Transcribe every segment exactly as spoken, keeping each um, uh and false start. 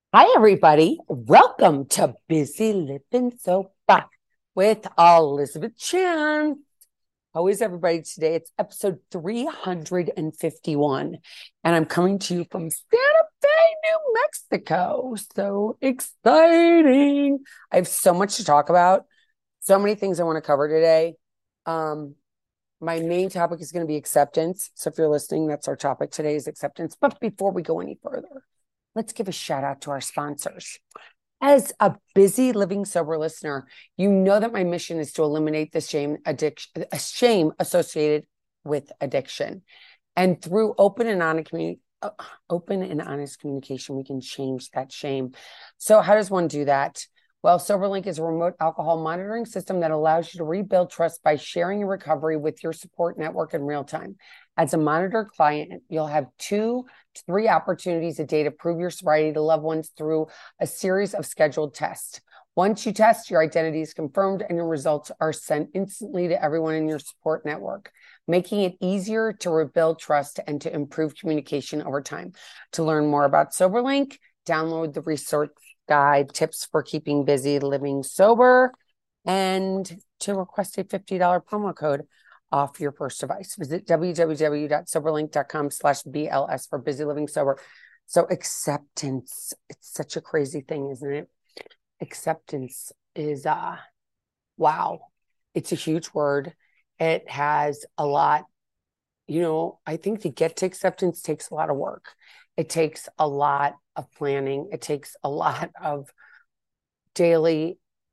Hi, everybody. Welcome to Busy Living Sober with Elizabeth Chan. How is everybody today? It's episode three hundred fifty-one, and I'm coming to you from Santa Fe, New Mexico. So exciting. I have so much to talk about, so many things I want to cover today. Um, my main topic is going to be acceptance. So if you're listening, that's our topic today is acceptance. But before we go any further, let's give a shout out to our sponsors. As a busy living sober listener, you know that my mission is to eliminate the shame addiction, a shame associated with addiction. And through open and honest community, uh, open and honest communication, we can change that shame. So how does one do that? Well, SoberLink is a remote alcohol monitoring system that allows you to rebuild trust by sharing your recovery with your support network in real time. As a monitor client, you'll have two to three opportunities a day to prove your sobriety to loved ones through a series of scheduled tests. Once you test, your identity is confirmed and your results are sent instantly to everyone in your support network, making it easier to rebuild trust and to improve communication over time. To learn more about SoberLink, download the resource guide, tips for keeping busy living sober, and to request a fifty dollars promo code off your first device. Visit www.soberlink.com slash BLS for busy living sober. So acceptance, it's such a crazy thing, isn't it? Acceptance is, uh, wow, it's a huge word. It has a lot, you know, I think to get to acceptance takes a lot of work. It takes a lot of planning. It takes a lot of daily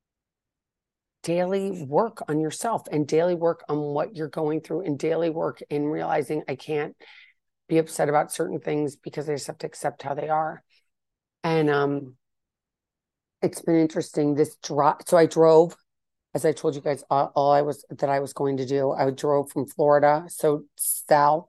daily work on yourself and daily work on what you're going through and daily work in realizing I can't be upset about certain things because I just have to accept how they are. And um, it's been interesting. This drop. So I drove, as I told you guys, all, all I was that I was going to do. I drove from Florida, so south,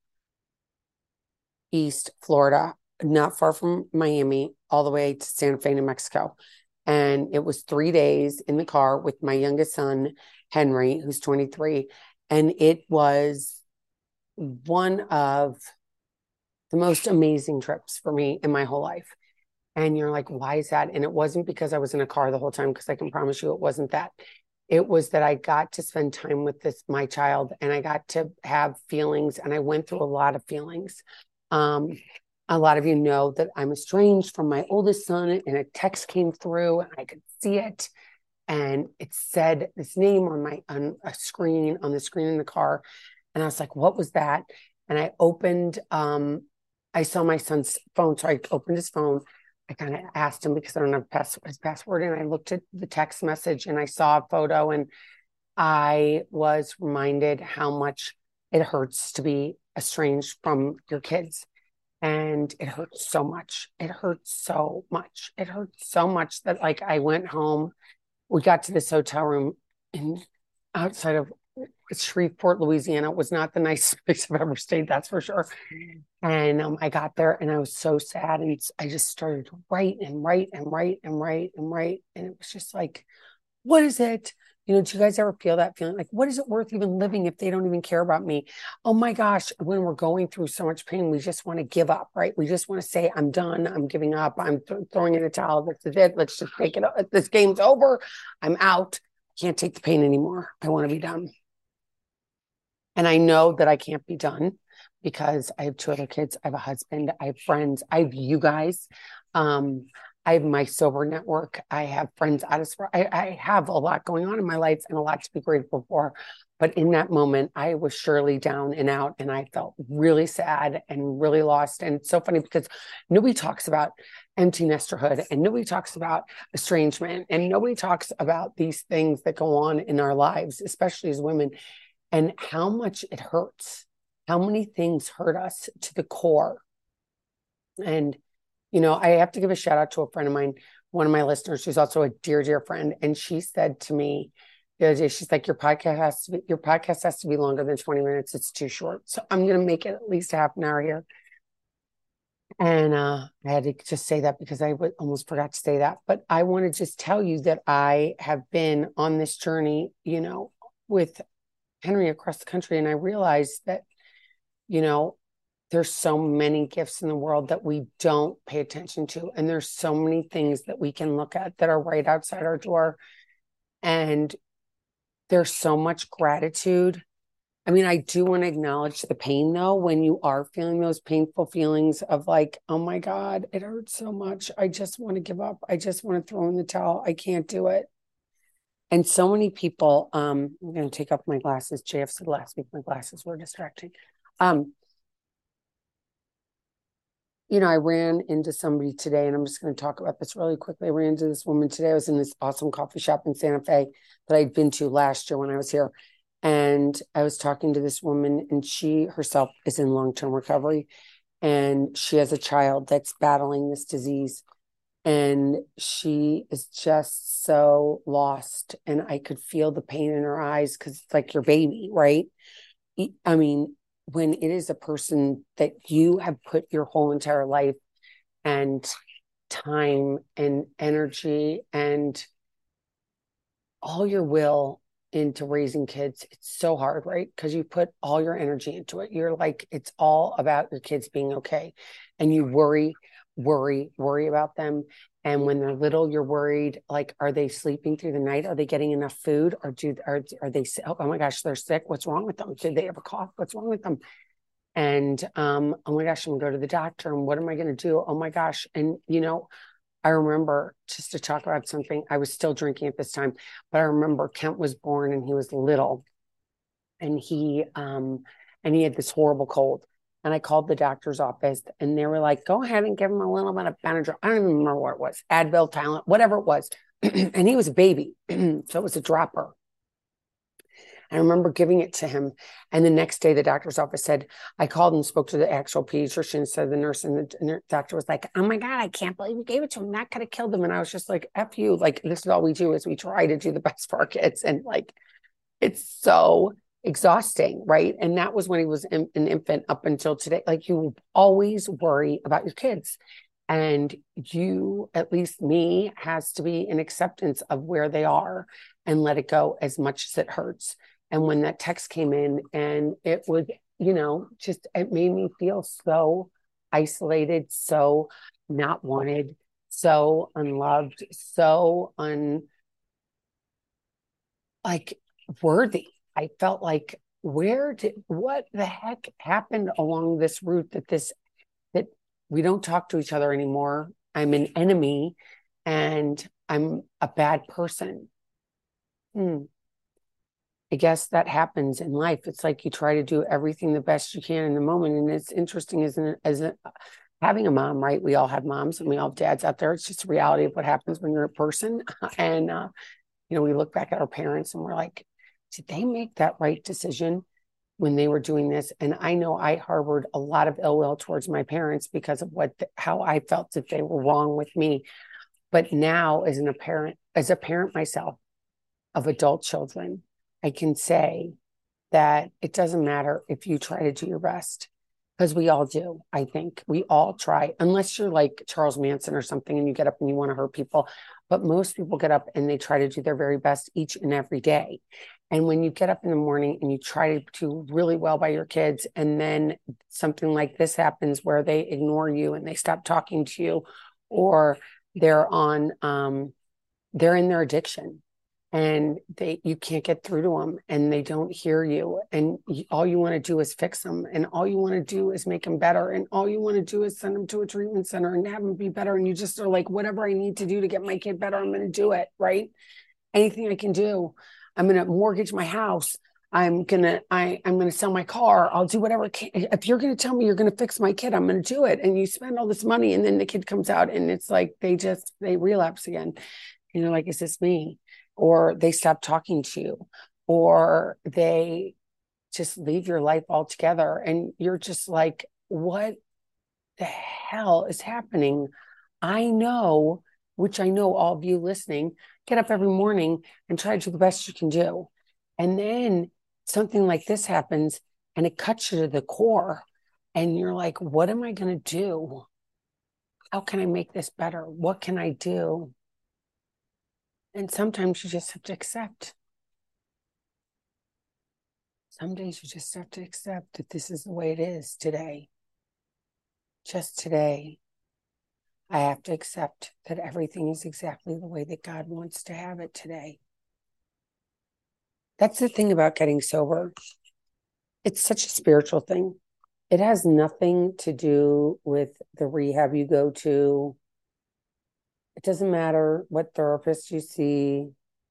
east Florida, not far from Miami, all the way to Santa Fe, New Mexico. And it was three days in the car with my youngest son, Henry, who's twenty-three. And it was one of the most amazing trips for me in my whole life. And you're like, why is that? And it wasn't because I was in a car the whole time, because I can promise you it wasn't that. It was that I got to spend time with this, my child, and I got to have feelings, and I went through a lot of feelings. Um, a lot of you know that I'm estranged from my oldest son, and a text came through, and I could see it, and it said this name on my on a screen on the screen in the car, and I was like, "What was that?" And I opened, um, I saw my son's phone, so I opened his phone. I kind of asked him because I don't have pass- his password, and I looked at the text message, and I saw a photo, and I was reminded how much it hurts to be estranged from your kids. And it hurts so much. It hurts so much. It hurts so much that, like, I went home. We got to this hotel room in outside of Shreveport, Louisiana. It was not the nicest place I've ever stayed, that's for sure. And um, I got there and I was so sad. And I just started to write and write and write and write and write. And it was just like, what is it? You know, do you guys ever feel that feeling? Like, what is it worth even living if they don't even care about me? Oh my gosh, when we're going through so much pain, we just want to give up, right? We just want to say, I'm done. I'm giving up. I'm th- throwing in the towel. This is it. Let's just take it. This game's over. I'm out. Can't take the pain anymore. I want to be done. And I know that I can't be done because I have two other kids. I have a husband. I have friends. I have you guys. Um, I have my sober network. I have friends out of I, I have a lot going on in my life and a lot to be grateful for. But in that moment, I was surely down and out, and I felt really sad and really lost. And it's so funny because nobody talks about empty nesterhood, and nobody talks about estrangement, and nobody talks about these things that go on in our lives, especially as women, and how much it hurts, how many things hurt us to the core. And, you know, I have to give a shout out to a friend of mine, one of my listeners, who's also a dear, dear friend. And she said to me the other day, she's like, your podcast has to be, your podcast has to be longer than twenty minutes. It's too short. So I'm going to make it at least half an hour here. And uh, I had to just say that because I w- almost forgot to say that. But I want to just tell you that I have been on this journey, you know, with Henry across the country. And I realized that, you know, there's so many gifts in the world that we don't pay attention to. And there's so many things that we can look at that are right outside our door. And there's so much gratitude. I mean, I do want to acknowledge the pain though, when you are feeling those painful feelings of like, oh my God, it hurts so much. I just want to give up. I just want to throw in the towel. I can't do it. And so many people, um, I'm going to take off my glasses. J F said last week my glasses were distracting. Um, you know, I ran into somebody today, and I'm just going to talk about this really quickly. I ran into this woman today. I was in this awesome coffee shop in Santa Fe that I'd been to last year when I was here. And I was talking to this woman, and she herself is in long-term recovery. And she has a child that's battling this disease. And she is just so lost. And I could feel the pain in her eyes because it's like your baby, right? I mean, when it is a person that you have put your whole entire life and time and energy and all your will into raising kids, it's so hard, right? Because you put all your energy into it. You're like, it's all about your kids being okay. And you worry, worry, worry about them. And when they're little, you're worried, like, are they sleeping through the night? Are they getting enough food? Or do are, are they, oh my gosh, they're sick. What's wrong with them? Did they have a cough? What's wrong with them? And, um, oh my gosh, I'm gonna go to the doctor. And what am I going to do? Oh my gosh. And, you know, I remember, just to talk about something, I was still drinking at this time, but I remember Kent was born and he was little, and he, um, and he had this horrible cold. And I called the doctor's office, and they were like, go ahead and give him a little bit of Benadryl. I don't even remember what it was, Advil, Tylenol, whatever it was. And he was a baby. So it was a dropper. I remember giving it to him. And the next day, the doctor's office said, I called and spoke to the actual pediatrician. So the nurse and the, and the doctor was like, oh my God, I can't believe you gave it to him. That could have killed him. And I was just like, F you. Like, this is all we do is we try to do the best for our kids. And like, it's so exhausting, right? And that was when he was in, an infant up until today. Like, you always worry about your kids. And you, at least me, has to be an acceptance of where they are and let it go as much as it hurts. And when that text came in, and it was, you know, just, it made me feel so isolated, so not wanted, so unloved, so un, like, worthy. I felt like, where did, what the heck happened along this route that this, that we don't talk to each other anymore. I'm an enemy and I'm a bad person. Hmm. I guess that happens in life. It's like you try to do everything the best you can in the moment. And it's interesting, isn't it? As a, having a mom, right? We all have moms and we all have dads out there. It's just a reality of what happens when you're a person. And, uh, you know, we look back at our parents and we're like, did they make that right decision when they were doing this? And I know I harbored a lot of ill will towards my parents because of what, the, how I felt that they were wrong with me. But now, as an, a parent, as a parent myself of adult children, I can say that it doesn't matter if you try to do your best, because we all do. I think we all try, unless you're like Charles Manson or something and you get up and you want to hurt people. But most people get up and they try to do their very best each and every day. And when you get up in the morning and you try to do really well by your kids, and then something like this happens where they ignore you and they stop talking to you, or they're on, um, they're in their addiction, and they, you can't get through to them, and they don't hear you, and you, all you want to do is fix them, and all you want to do is make them better, and all you want to do is send them to a treatment center and have them be better. And you just are like, whatever I need to do to get my kid better, I'm going to do it, right? Anything I can do. I'm going to mortgage my house. I'm going to, I, I'm going to sell my car. I'll do whatever. If you're going to tell me you're going to fix my kid, I'm going to do it. And you spend all this money, and then the kid comes out and it's like, they just, they relapse again. And you're like, is this me? Or they stop talking to you, or they just leave your life altogether. And you're just like, what the hell is happening? I know, which I know all of you listening, get up every morning and try to do the best you can do. And then something like this happens and it cuts you to the core. And you're like, what am I going to do? How can I make this better? What can I do? And sometimes you just have to accept. Some days you just have to accept that this is the way it is today. just today, I have to accept that everything is exactly the way that God wants to have it today. That's the thing about getting sober. It's such a spiritual thing. It has nothing to do with the rehab you go to. It doesn't matter what therapist you see.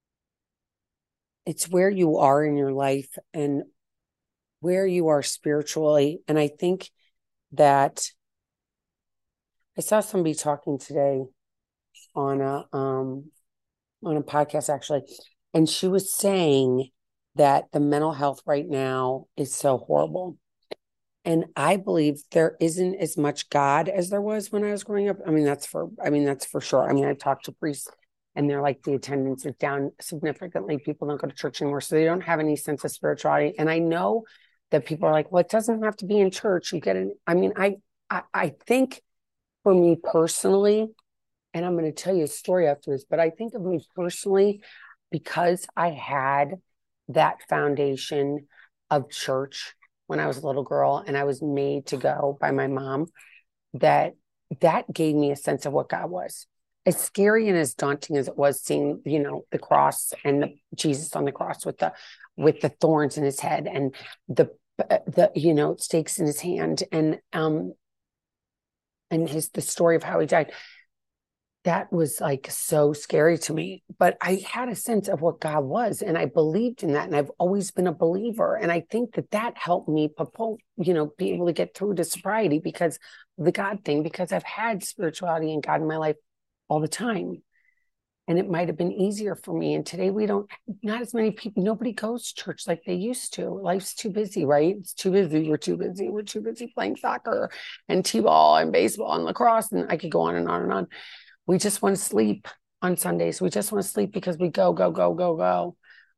It's where you are in your life and where you are spiritually. And I think that I saw somebody talking today on a um on a podcast actually, and she was saying that the mental health right now is so horrible. And I believe there isn't as much God as there was when I was growing up. I mean, that's for I mean, that's for sure. I mean, I talked to priests and they're like, the attendance is down significantly. People don't go to church anymore. So they don't have any sense of spirituality. And I know that people are like, well, it doesn't have to be in church. You get it. I mean, I I, I think for me personally, and I'm going to tell you a story after this, but I think of me personally, because I had that foundation of church when I was a little girl and I was made to go by my mom, that that gave me a sense of what God was. As scary and as daunting as it was seeing, you know, the cross and the Jesus on the cross with the with the thorns in his head and the the you know stakes in his hand and um and his the story of how he died. That was like so scary to me, but I had a sense of what God was and I believed in that. And I've always been a believer. And I think that that helped me, you know, be able to get through to sobriety because of the God thing, because I've had spirituality and God in my life all the time. And it might've been easier for me. And today we don't, not as many people, nobody goes to church like they used to. Life's too busy, right? It's too busy. We're too busy. We're too busy playing soccer and t-ball and baseball and lacrosse. And I could go on and on and on. We just want to sleep on Sundays. We just want to sleep because we go, go, go, go, go.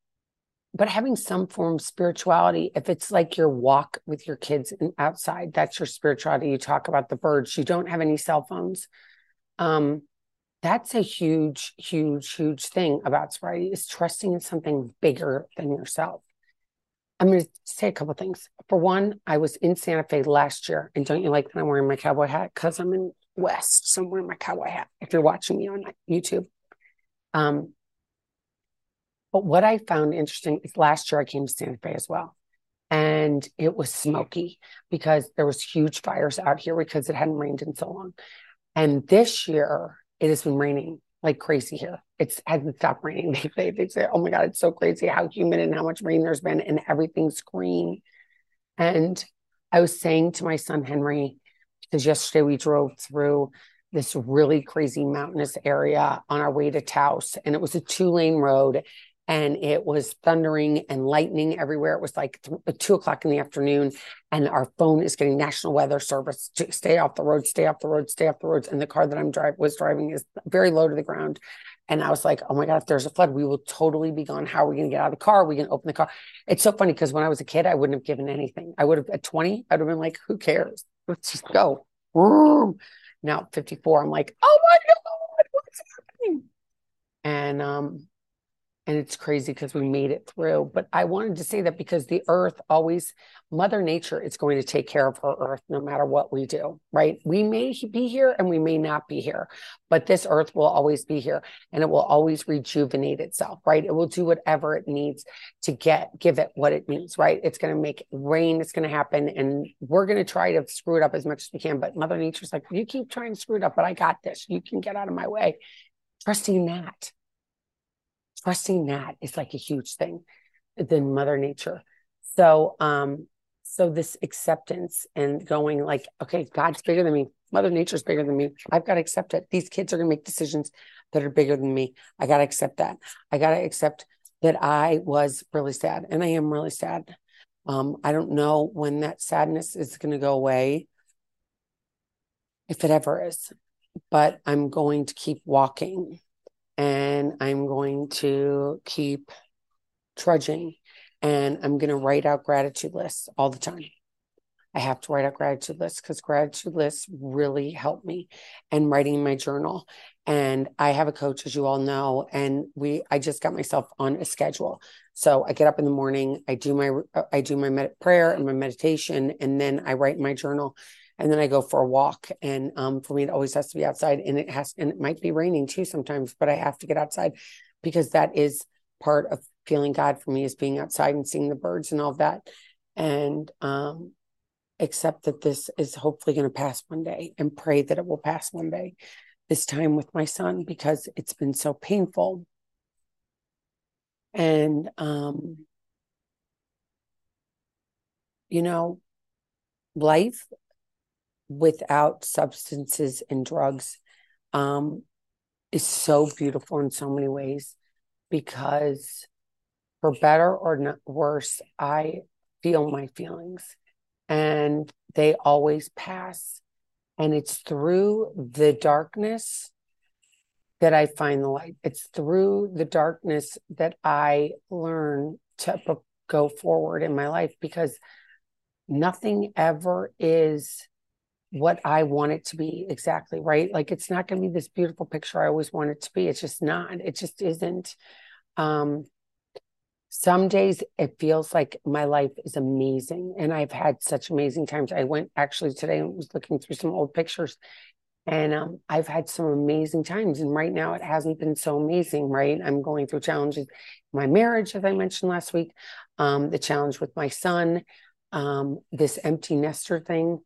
But having some form of spirituality, if it's like your walk with your kids outside, that's your spirituality. You talk about the birds. You don't have any cell phones. Um, that's a huge, huge, huge thing about sobriety is trusting in something bigger than yourself. I'm going to say a couple of things. For one, I was in Santa Fe last year. And don't you like that I'm wearing my cowboy hat? Because I'm in West, so I'm wearing my cowboy hat if you're watching me on YouTube. Um, but what I found interesting is last year I came to Santa Fe as well. And it was smoky because there was huge fires out here because it hadn't rained in so long. And this year it has been raining like crazy here. It hasn't stopped raining. They, they, they say, oh my God, it's so crazy how humid and how much rain there's been and everything's green. And I was saying to my son, Henry, because yesterday we drove through this really crazy mountainous area on our way to Taos, and it was a two lane road and it was thundering and lightning everywhere. It was like th- two o'clock in the afternoon and our phone is getting National Weather Service to stay off the road, stay off the road, stay off the roads. And the car that I'm drive was driving is very low to the ground. And I was like, oh my God, if there's a flood, we will totally be gone. How are we going to get out of the car? Are we going to open the car? It's so funny because when I was a kid, I wouldn't have given anything. I would have at twenty, I'd have been like, who cares? Let's just go. Now at fifty-four, I'm like, oh my God, what's happening? And um, and it's crazy because we made it through. But I wanted to say that because the earth always, Mother Nature is going to take care of her earth no matter what we do, right? We may be here and we may not be here, but this earth will always be here and it will always rejuvenate itself, right? It will do whatever it needs to get, give it what it needs, right? It's going to make rain, it's going to happen, and we're going to try to screw it up as much as we can. But Mother Nature's like, you keep trying to screw it up, but I got this. You can get out of my way. Trusting that. Trusting that is like a huge thing than Mother Nature. So, um, so this acceptance and going like, okay, God's bigger than me. Mother Nature's bigger than me. I've got to accept it. These kids are going to make decisions that are bigger than me. I got to accept that. I got to accept that I was really sad and I am really sad. Um, I don't know when that sadness is going to go away, if it ever is, but I'm going to keep walking. And I'm going to keep trudging and I'm going to write out gratitude lists all the time. I have to write out gratitude lists because gratitude lists really help me, and writing my journal. And I have a coach, as you all know, and we, I just got myself on a schedule. So I get up in the morning, I do my, I do my med- prayer and my meditation, and then I write my journal. and then I go for a walk. And um, for me, it always has to be outside, and it has, and it might be raining too sometimes, but I have to get outside because that is part of feeling God for me, is being outside and seeing the birds and all that. And um, accept that this is hopefully going to pass one day, and pray that it will pass one day, this time with my son, because it's been so painful. And, um, you know, life without substances and drugs um, is so beautiful in so many ways, because for better or not worse, I feel my feelings, and they always pass. And it's through the darkness that I find the light. It's through the darkness that I learn to go forward in my life, because nothing ever is what I want it to be exactly, right? Like, it's not going to be this beautiful picture I always want it to be. It's just not. It just isn't. Um, some days it feels like my life is amazing, and I've had such amazing times. I went actually today and was looking through some old pictures, and um, I've had some amazing times. And right now it hasn't been so amazing, right? I'm going through challenges. My marriage, as I mentioned last week, um, the challenge with my son, um, this empty nester thing.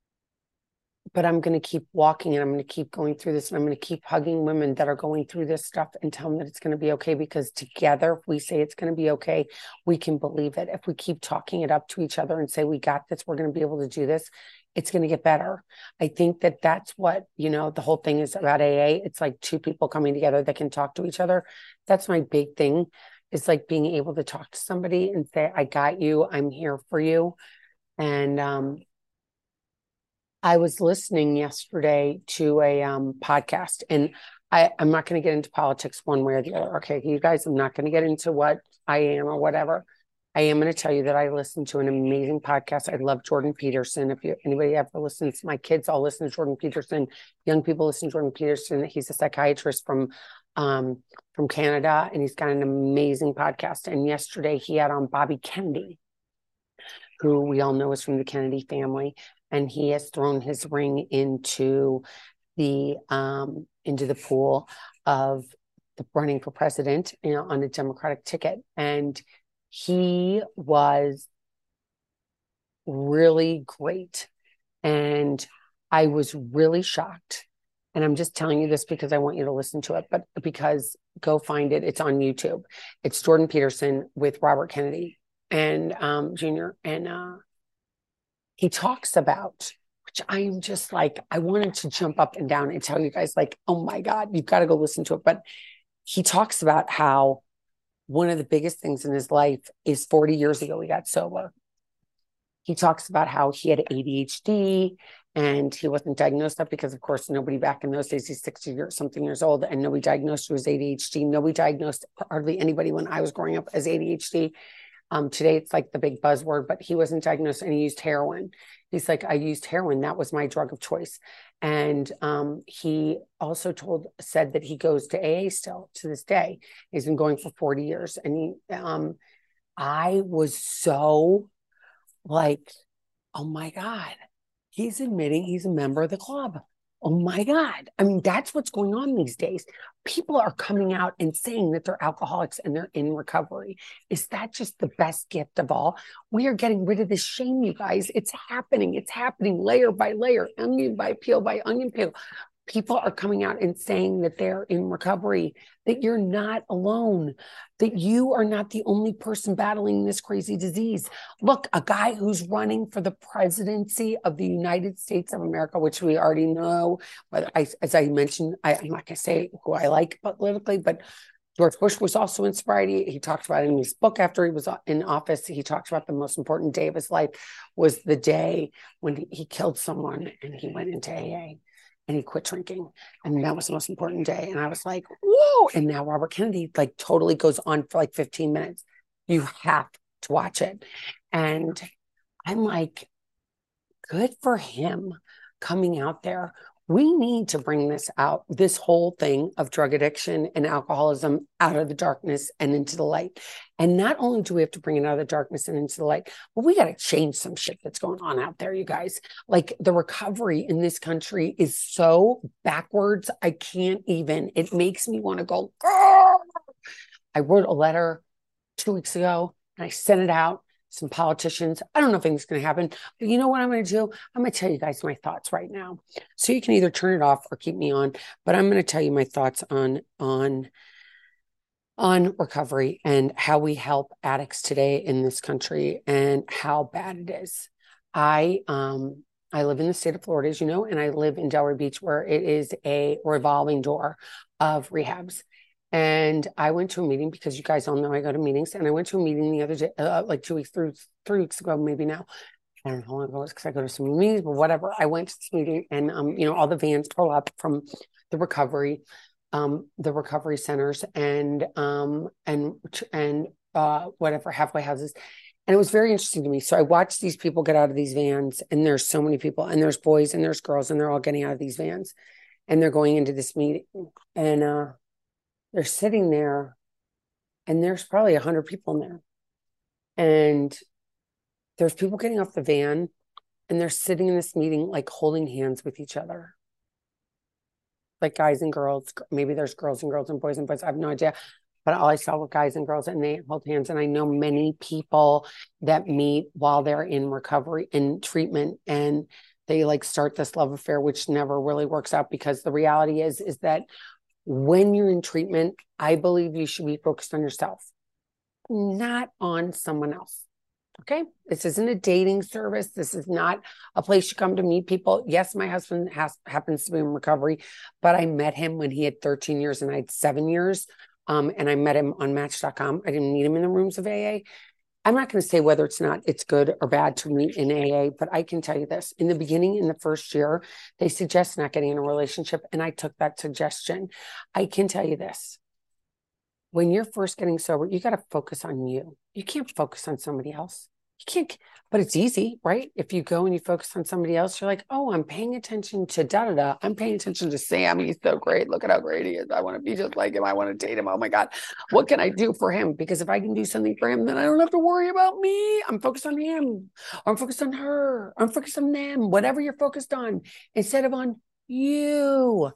But I'm going to keep walking, and I'm going to keep going through this, and I'm going to keep hugging women that are going through this stuff and tell them that it's going to be okay, because together, if we say it's going to be okay, we can believe it. If we keep talking it up to each other and say, we got this, we're going to be able to do this, it's going to get better. I think that that's what, you know, the whole thing is about A A. It's like two people coming together that can talk to each other. That's my big thing, is like being able to talk to somebody and say, I got you, I'm here for you. And, um, I was listening yesterday to a um, podcast, and I, I'm not going to get into politics one way or the other. Okay, you guys, I'm not going to get into what I am or whatever. I am going to tell you that I listened to an amazing podcast. I love Jordan Peterson. If you anybody ever listens, my kids all listen to Jordan Peterson. Young people listen to Jordan Peterson. He's a psychiatrist from um, from Canada, and he's got an amazing podcast. And yesterday he had on Bobby Kennedy, who we all know is from the Kennedy family. And he has thrown his ring into the um, into the pool of the running for president, you know, on a Democratic ticket. And he was really great. And I was really shocked. And I'm just telling you this because I want you to listen to it, but because go find it. It's on YouTube. It's Jordan Peterson with Robert Kennedy and um, Junior And uh, he talks about, which I am just like, I wanted to jump up and down and tell you guys, like, oh my God, you've got to go listen to it. But he talks about how one of the biggest things in his life is forty years ago, he got sober. He talks about how he had A D H D and he wasn't diagnosed that because, of course, nobody back in those days, he's sixty years, something years old, and nobody diagnosed him as A D H D. Nobody diagnosed hardly anybody when I was growing up as A D H D. Um, today it's like the big buzzword, but he wasn't diagnosed, and he used heroin. He's like, I used heroin. That was my drug of choice. And um, he also told, said that he goes to A A still to this day. He's been going for forty years. And he, um, I was so like, oh my God, he's admitting he's a member of the club. Oh my God. I mean, that's what's going on these days. People are coming out and saying that they're alcoholics and they're in recovery. Is that just the best gift of all? We are getting rid of this shame, you guys. It's happening. It's happening layer by layer, onion by peel by onion peel. People are coming out and saying that they're in recovery, that you're not alone, that you are not the only person battling this crazy disease. Look, a guy who's running for the presidency of the United States of America, which we already know, but I, as I mentioned, I, I'm not going to say who I like politically, but George Bush was also in sobriety. He talked about it in his book after he was in office. He talks about the most important day of his life was the day when he, he killed someone and he went into A A. And he quit drinking. And that was the most important day. And I was like, whoa. And now Robert Kennedy like totally goes on for like fifteen minutes. You have to watch it. And I'm like, good for him coming out there We need to bring this out, this whole thing of drug addiction and alcoholism out of the darkness and into the light. And not only do we have to bring it out of the darkness and into the light, but we got to change some shit that's going on out there, you guys. Like the recovery in this country is so backwards. I can't even, it makes me want to go, Grr! I wrote a letter two weeks ago and I sent it out. Some politicians. I don't know if anything's going to happen. But you know what I'm going to do? I'm going to tell you guys my thoughts right now. So you can either turn it off or keep me on. But I'm going to tell you my thoughts on on on recovery and how we help addicts today in this country and how bad it is. I um I live in the state of Florida, as you know, and I live in Delray Beach, where it is a revolving door of rehabs. And I went to a meeting because you guys all know I go to meetings. And I went to a meeting the other day, uh, like two weeks, three, three weeks ago, maybe now. I don't know how long ago it was because I go to so many meetings, but whatever. I went to this meeting and, um, you know, all the vans pull up from the recovery, um, the recovery centers and, um, and, and, uh, whatever, halfway houses. And it was very interesting to me. So I watched these people get out of these vans, and there's so many people, and there's boys and there's girls, and they're all getting out of these vans and they're going into this meeting. And, uh, they're sitting there and there's probably a hundred people in there. And there's people getting off the van and they're sitting in this meeting, like holding hands with each other. Like guys and girls, maybe there's girls and girls and boys and boys. I have no idea. But all I saw were guys and girls and they hold hands. And I know many people that meet while they're in recovery and treatment, and they like start this love affair, which never really works out, because the reality is, is that when you're in treatment, I believe you should be focused on yourself, not on someone else. Okay. This isn't a dating service. This is not a place you come to meet people. Yes, my husband has, happens to be in recovery, but I met him when he had thirteen years and I had seven years. Um, and I met him on match dot com. I didn't meet him in the rooms of A A. I'm not going to say whether it's not, it's good or bad to meet in A A, but I can tell you this. In the beginning, in the first year, they suggest not getting in a relationship, and I took that suggestion. I can tell you this. When you're first getting sober, you got to focus on you. You can't focus on somebody else. You can't, but it's easy, right? If you go and you focus on somebody else, you're like, oh, I'm paying attention to da da da. I'm paying attention to Sam. He's so great. Look at how great he is. I want to be just like him. I want to date him. Oh my God. What can I do for him? Because if I can do something for him, then I don't have to worry about me. I'm focused on him. Or I'm focused on her. Or I'm focused on them. Whatever you're focused on, instead of on you.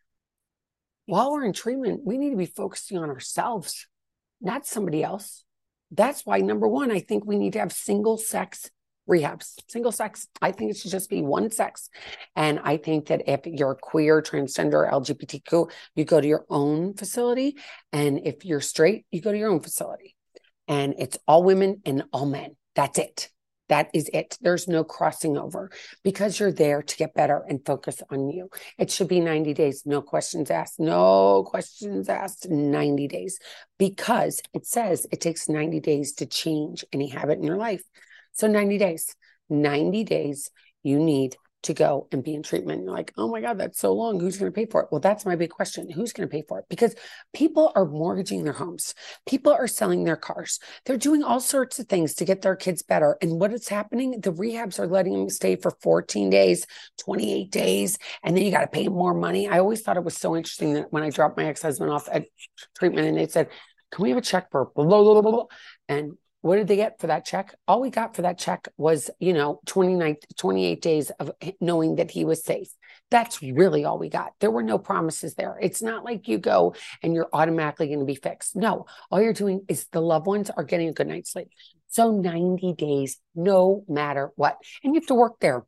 While we're in treatment, we need to be focusing on ourselves, not somebody else. That's why, number one, I think we need to have single sex rehabs. Single sex. I think it should just be one sex. And I think that if you're queer, transgender, L G B T Q, you go to your own facility. And if you're straight, you go to your own facility. And it's all women and all men. That's it. That is it. There's no crossing over, because you're there to get better and focus on you. It should be ninety days. No questions asked. No questions asked. ninety days, because it says it takes ninety days to change any habit in your life. So ninety days, ninety days, you need to go and be in treatment. You're like, oh my God, that's so long. Who's going to pay for it? Well, that's my big question. Who's going to pay for it? Because people are mortgaging their homes. People are selling their cars. They're doing all sorts of things to get their kids better. And what is happening? The rehabs are letting them stay for fourteen days, twenty-eight days, and then you got to pay them more money. I always thought it was so interesting that when I dropped my ex-husband off at treatment and they said, can we have a check for blah, blah, blah, blah, blah? And what did they get for that check? All we got for that check was, you know, twenty-nine, twenty-eight days of knowing that he was safe. That's really all we got. There were no promises there. It's not like you go and you're automatically going to be fixed. No, all you're doing is the loved ones are getting a good night's sleep. So ninety days, no matter what. And you have to work there.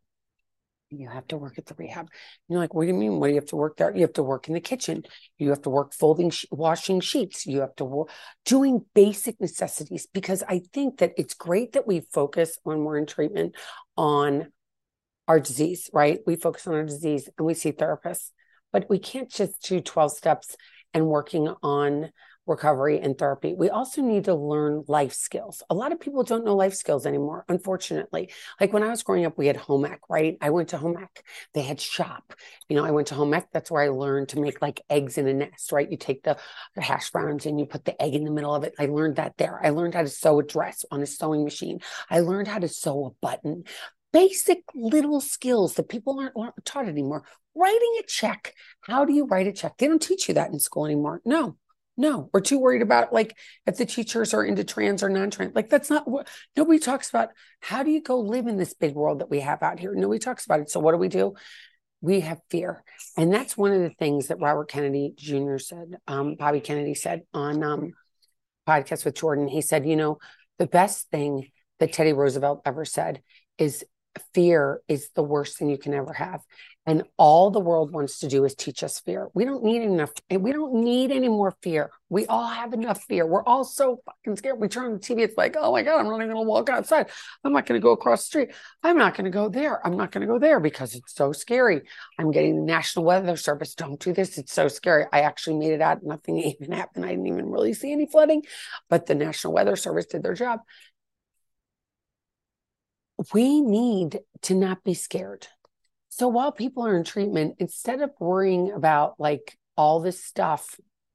You have to work at the rehab. You're like, what do you mean? What do you have to work there? You have to work in the kitchen. You have to work folding, sh- washing sheets. You have to work doing basic necessities, because I think that it's great that we focus when we're in treatment on our disease, right? We focus on our disease and we see therapists, but we can't just do twelve steps and working on recovery and therapy. We also need to learn life skills. A lot of people don't know life skills anymore, unfortunately. Like when I was growing up, we had home ec, right? I went to home ec. They had shop. You know, I went to home ec. That's where I learned to make like eggs in a nest, right? You take the, the hash browns and you put the egg in the middle of it. I learned that there. I learned how to sew a dress on a sewing machine. I learned how to sew a button. basic little skills that people aren't, aren't taught anymore. Writing a check. How do you write a check? They don't teach you that in school anymore. No, no. We're too worried about like if the teachers are into trans or non-trans. Like that's not what nobody talks about. How do you go live in this big world that we have out here? Nobody talks about it. So what do we do? We have fear. And that's one of the things that Robert Kennedy Junior said, um, Bobby Kennedy said on um, podcast with Jordan. He said, you know, the best thing that Teddy Roosevelt ever said is fear is the worst thing you can ever have. And all the world wants to do is teach us fear. We don't need enough. We don't need any more fear. We all have enough fear. We're all so fucking scared. We turn on the T V. It's like, oh my God, I'm not even going to walk outside. I'm not going to go across the street. I'm not going to go there. I'm not going to go there because it's so scary. I'm getting the National Weather Service. Don't do this. It's so scary. I actually made it out. Nothing even happened. I didn't even really see any flooding, but the National Weather Service did their job. We need to not be scared. So while people are in treatment, instead of worrying about like all this stuff,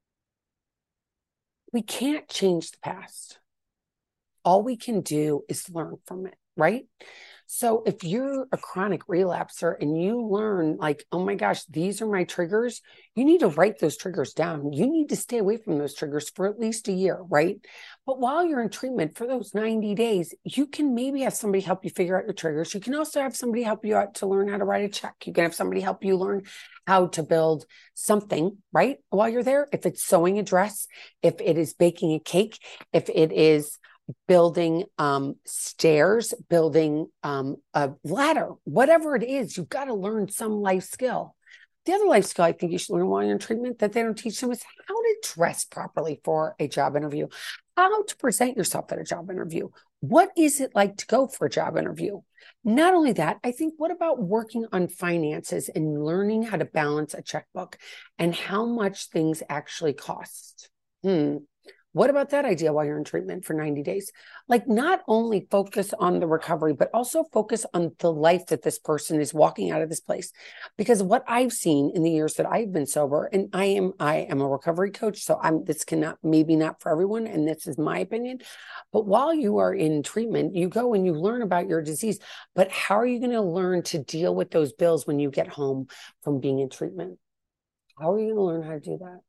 we can't change the past. All we can do is learn from it, right? So if you're a chronic relapser and you learn like, oh my gosh, these are my triggers, you need to write those triggers down. You need to stay away from those triggers for at least a year, right? But while you're in treatment for those ninety days, you can maybe have somebody help you figure out your triggers. You can also have somebody help you out to learn how to write a check. You can have somebody help you learn how to build something, right? While you're there, if it's sewing a dress, if it is baking a cake, if it is building um, stairs, building um, a ladder, whatever it is, you've got to learn some life skill. The other life skill I think you should learn while you're in treatment that they don't teach them is how to dress properly for a job interview, how to present yourself at a job interview. What is it like to go for a job interview? Not only that, I think what about working on finances and learning how to balance a checkbook and how much things actually cost? Hmm. What about that idea while you're in treatment for ninety days? Like not only focus on the recovery, but also focus on the life that this person is walking out of this place. Because what I've seen in the years that I've been sober, and I am I am a recovery coach, so I'm this cannot maybe not for everyone, and this is my opinion. But while you are in treatment, you go and you learn about your disease. But how are you going to learn to deal with those bills when you get home from being in treatment? How are you going to learn how to do that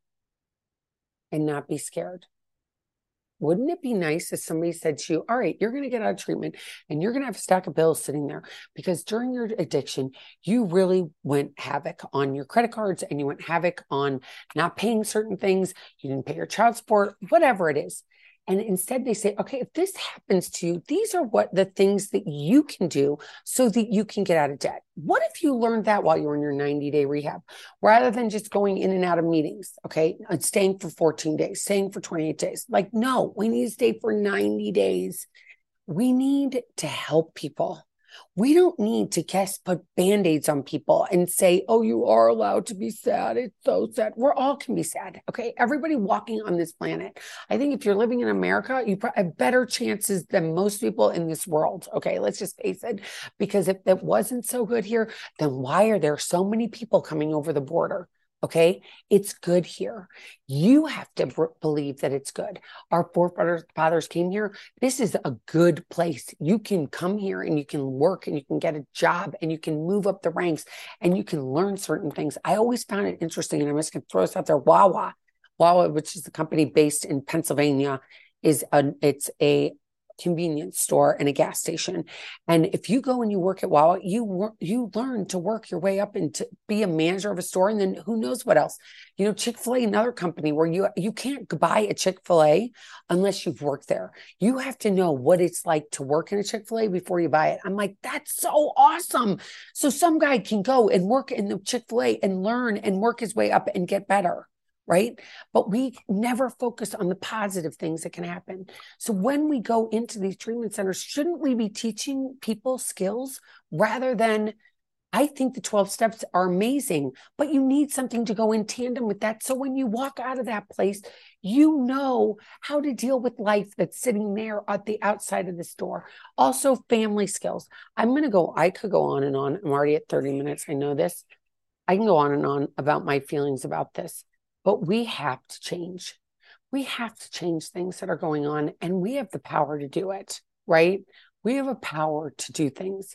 and not be scared? Wouldn't it be nice if somebody said to you, all right, you're going to get out of treatment and you're going to have a stack of bills sitting there because during your addiction, you really went havoc on your credit cards and you went havoc on not paying certain things. You didn't pay your child support, whatever it is. And instead they say, okay, if this happens to you, these are what the things that you can do so that you can get out of debt. What if you learned that while you were in your ninety day rehab, rather than just going in and out of meetings, okay, and staying for fourteen days, staying for twenty-eight days? Like, no, we need to stay for ninety days. We need to help people. We don't need to just put band-aids on people and say, oh, you are allowed to be sad. It's so sad. We're all can be sad. Okay. Everybody walking on this planet. I think if you're living in America, you have better chances than most people in this world. Okay. Let's just face it. Because if it wasn't so good here, then why are there so many people coming over the border? Okay. It's good here. You have to b- believe that it's good. Our forefathers fathers came here. This is a good place. You can come here and you can work and you can get a job and you can move up the ranks and you can learn certain things. I always found it interesting, and I'm just going to throw this out there. Wawa, Wawa, which is a company based in Pennsylvania, is a, it's a convenience store and a gas station. And if you go and you work at Wawa, you work, you learn to work your way up and to be a manager of a store. And then who knows what else? You know, Chick-fil-A, another company where you you can't buy a Chick-fil-A unless you've worked there. You have to know what it's like to work in a Chick-fil-A before you buy it. I'm like, that's so awesome. So some guy can go and work in the Chick-fil-A and learn and work his way up and get better. Right? But we never focus on the positive things that can happen. So when we go into these treatment centers, shouldn't we be teaching people skills rather than, I think the twelve steps are amazing, but you need something to go in tandem with that. So when you walk out of that place, you know how to deal with life that's sitting there at the outside of the store. Also, family skills. I'm going to go, I could go on and on. I'm already at thirty minutes. I know this. I can go on and on about my feelings about this. But we have to change. We have to change things that are going on, and we have the power to do it, right? We have a power to do things.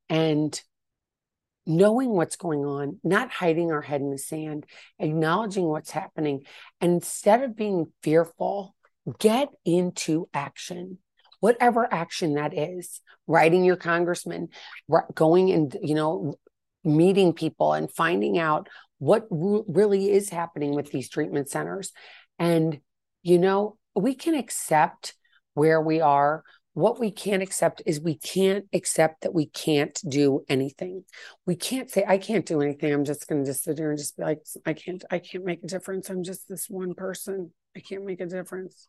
and knowing what's going on, not hiding our head in the sand, acknowledging what's happening. And instead of being fearful, get into action, whatever action that is. Writing your congressman, going and, you know, meeting people and finding out what really is happening with these treatment centers. And, you know, we can accept where we are. What we can't accept is we can't accept that we can't do anything. We can't say, I can't do anything. I'm just going to just sit here and just be like, I can't, I can't make a difference. I'm just this one person. I can't make a difference.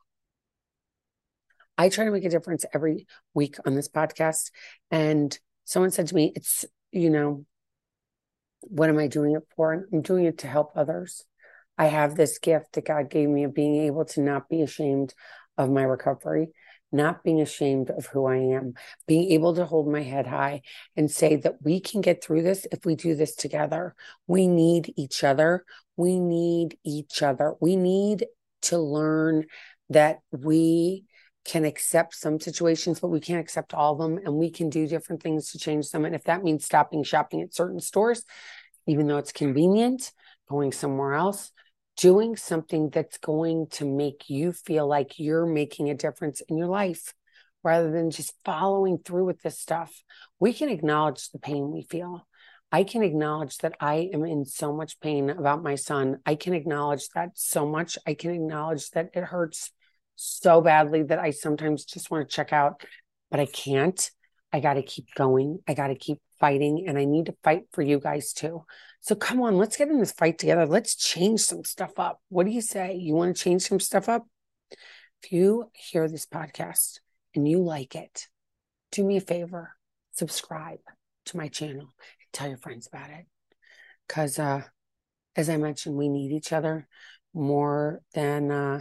I try to make a difference every week on this podcast. And someone said to me, it's, you know, what am I doing it for? I'm doing it to help others. I have this gift that God gave me of being able to not be ashamed of my recovery, not being ashamed of who I am, being able to hold my head high and say that we can get through this if we do this together. We need each other. We need each other. We need to learn that we can accept some situations, but we can't accept all of them. And we can do different things to change them. And if that means stopping shopping at certain stores, even though it's convenient, going somewhere else, doing something that's going to make you feel like you're making a difference in your life rather than just following through with this stuff. We can acknowledge the pain we feel. I can acknowledge that I am in so much pain about my son. I can acknowledge that so much. I can acknowledge that it hurts so badly that I sometimes just want to check out, but I can't. I got to keep going. I got to keep fighting, and I need to fight for you guys too. So come on, let's get in this fight together. Let's change some stuff up. What do you say? You want to change some stuff up? If you hear this podcast and you like it, do me a favor, subscribe to my channel and tell your friends about it. Because uh, as I mentioned, we need each other more than, uh,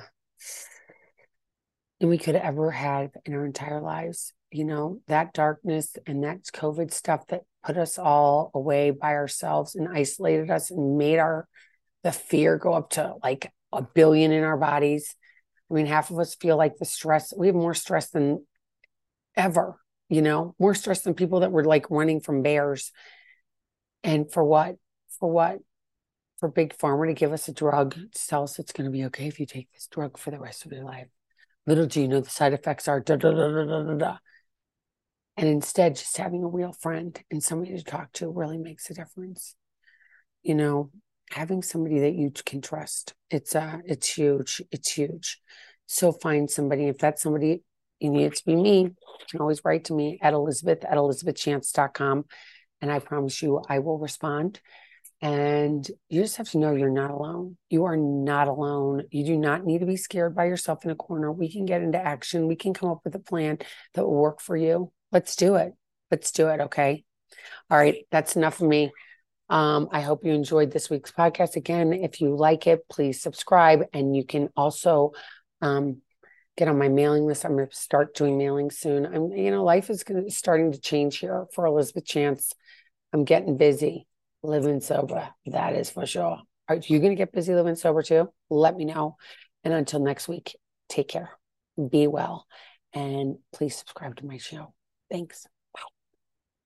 than we could ever have in our entire lives. You know, that darkness and that COVID stuff that put us all away by ourselves and isolated us and made our, the fear go up to like a billion in our bodies. I mean, half of us feel like the stress, we have more stress than ever, you know, more stress than people that were like running from bears. And for what? For what? For Big Pharma to give us a drug to tell us it's going to be okay if you take this drug for the rest of your life. Little do you know the side effects are da da da da da da da. And instead, just having a real friend and somebody to talk to really makes a difference. You know, having somebody that you can trust. It's uh, it's huge. It's huge. So find somebody. If that's somebody, you need it to be me. You can always write to me at Elizabeth at elizabeth chance dot com. And I promise you, I will respond. And you just have to know you're not alone. You are not alone. You do not need to be scared by yourself in a corner. We can get into action. We can come up with a plan that will work for you. Let's do it. Let's do it. Okay. All right. That's enough of me. Um, I hope you enjoyed this week's podcast. Again, if you like it, please subscribe. And you can also um, get on my mailing list. I'm going to start doing mailing soon. I'm, you know, life is gonna, starting to change here for Elizabeth Chance. I'm getting busy living sober. That is for sure. Are you going to get busy living sober too? Let me know. And until next week, take care. Be well. And please subscribe to my show. Thanks.